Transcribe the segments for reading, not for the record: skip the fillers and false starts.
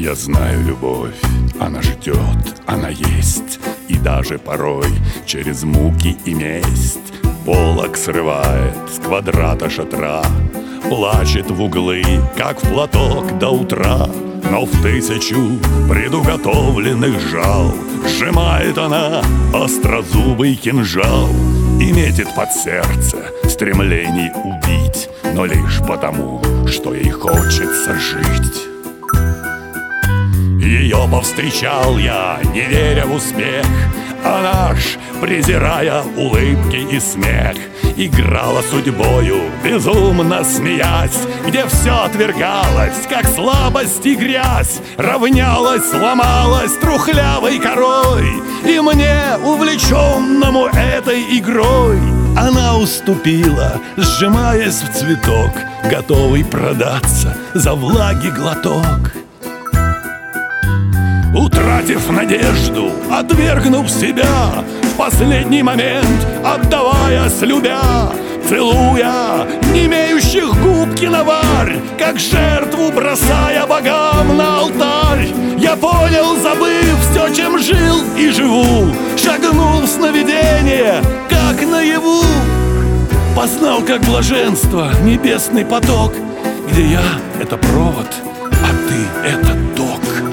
Я знаю любовь, она ждет, она есть, и даже порой через муки и месть полог срывает с квадрата шатра, плачет в углы, как в платок до утра. Но в 1000 предуготовленных жал сжимает она острозубый кинжал и метит под сердце стремлений убить, но лишь потому, что ей хочется жить. Ее повстречал я, не веря в успех, она ж, презирая улыбки и смех, играла судьбою, безумно смеясь, где все отвергалось, как слабость и грязь, равнялась, ломалась трухлявой корой. И мне, увлеченному этой игрой, она уступила, сжимаясь в цветок, готовый продаться за влаги глоток. Утратив надежду, отвергнув себя, в последний момент отдаваясь любя, целуя немеющих губ киноварь, как жертву бросая богам на алтарь, я понял, забыв все, чем жил и живу, шагнул в сновидение, как наяву. Познал, как блаженство, небесный поток, где я — это провод, а ты — это ток.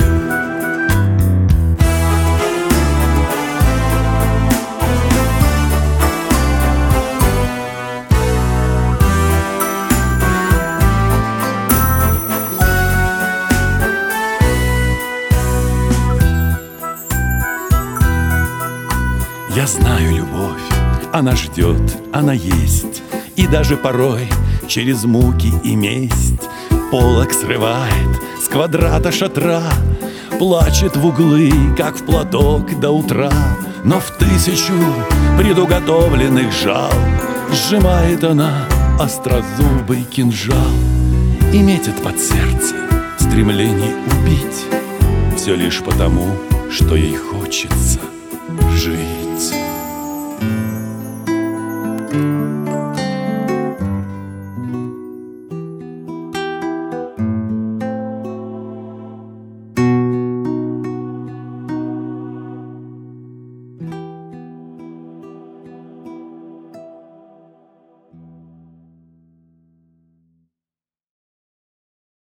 Я знаю любовь, она ждет, она есть, и даже порой через муки и месть полог срывает с квадрата шатра, плачет в углы, как в платок до утра. Но в 1000 предуготовленных жал сжимает она острозубый кинжал и метит под сердце стремление убить, все лишь потому, что ей хочется жить.